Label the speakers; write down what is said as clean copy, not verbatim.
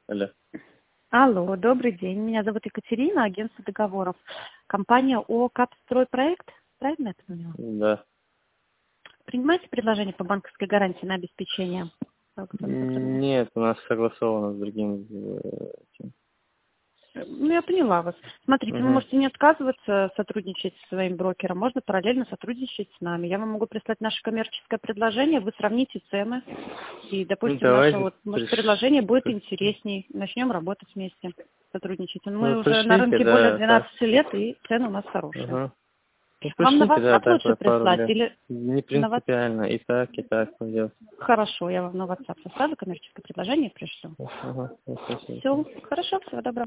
Speaker 1: Алло.
Speaker 2: Алло, добрый день. Меня зовут Екатерина, агентство договоров. Компания ООО «Капстройпроект». Правильно это поняла?
Speaker 1: Да.
Speaker 2: Принимаете предложение по банковской гарантии на обеспечение?
Speaker 1: Нет, у нас согласовано с другим.
Speaker 2: Ну, я поняла вас. Смотрите, вы можете не отказываться сотрудничать со своим брокером, можно параллельно сотрудничать с нами. Я вам могу прислать наше коммерческое предложение, вы сравните цены, и, допустим, наше предложение будет интересней. Начнем работать вместе, сотрудничать. Мы уже на рынке более 12 лет, и цены у нас хорошие.
Speaker 1: Ну,
Speaker 2: Вам на
Speaker 1: пришлите,
Speaker 2: WhatsApp лучше
Speaker 1: пару
Speaker 2: прислать
Speaker 1: лет.
Speaker 2: или
Speaker 1: Не
Speaker 2: на WhatsApp?
Speaker 1: принципиально. И так пойдет.
Speaker 2: Хорошо, я вам на WhatsApp составлю коммерческое предложение и пришлю.
Speaker 1: Ага, спасибо.
Speaker 2: Все, хорошо, всего доброго.